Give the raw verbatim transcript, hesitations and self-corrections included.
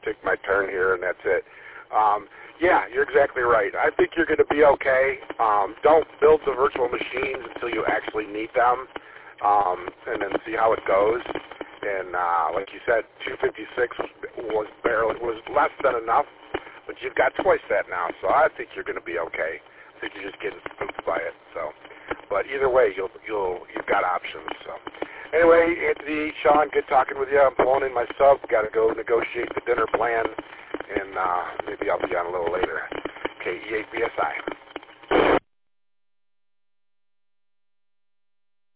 take my turn here, and that's it. Um, yeah, you're exactly right. I think you're going to be okay. Um, don't build the virtual machines until you actually need them, um, and then see how it goes. And uh, like you said, two fifty-six was, was barely was less than enough, but you've got twice that now, so I think you're going to be okay. I think you're just getting spooked by it. So, but either way, you'll you'll you've got options. So, anyway, Anthony, Sean, good talking with you. I'm pulling in my sub. Got to go negotiate the dinner plan, and uh, maybe I'll be on a little later. K E eight B S I.